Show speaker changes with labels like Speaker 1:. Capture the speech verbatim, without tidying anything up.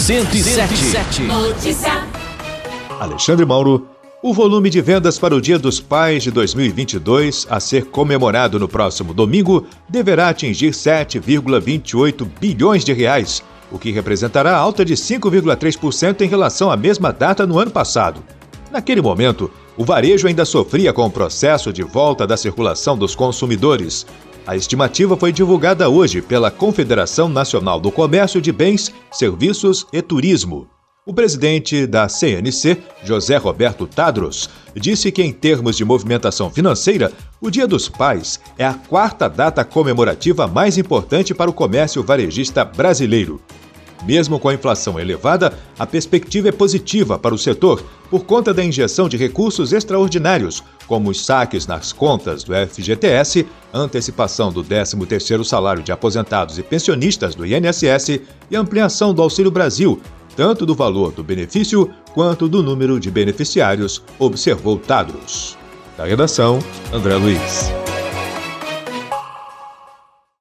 Speaker 1: cento e sete.
Speaker 2: Notícia.
Speaker 3: Alexandre Mauro. O volume de vendas para o Dia dos Pais de dois mil e vinte e dois, a ser comemorado no próximo domingo, deverá atingir sete vírgula vinte e oito bilhões de reais, o que representará alta de cinco vírgula três por cento em relação à mesma data no ano passado. Naquele momento, o varejo ainda sofria com o processo de volta da circulação dos consumidores. A estimativa foi divulgada hoje pela Confederação Nacional do Comércio de Bens, Serviços e Turismo. O presidente da C N C, José Roberto Tadros, disse que, em termos de movimentação financeira, o Dia dos Pais é a quarta data comemorativa mais importante para o comércio varejista brasileiro. Mesmo com a inflação elevada, a perspectiva é positiva para o setor por conta da injeção de recursos extraordinários, como os saques nas contas do F G T S, antecipação do décimo terceiro salário de aposentados e pensionistas do I N S S e ampliação do Auxílio Brasil, tanto do valor do benefício quanto do número de beneficiários, observou Tadros. Da redação, André Luiz.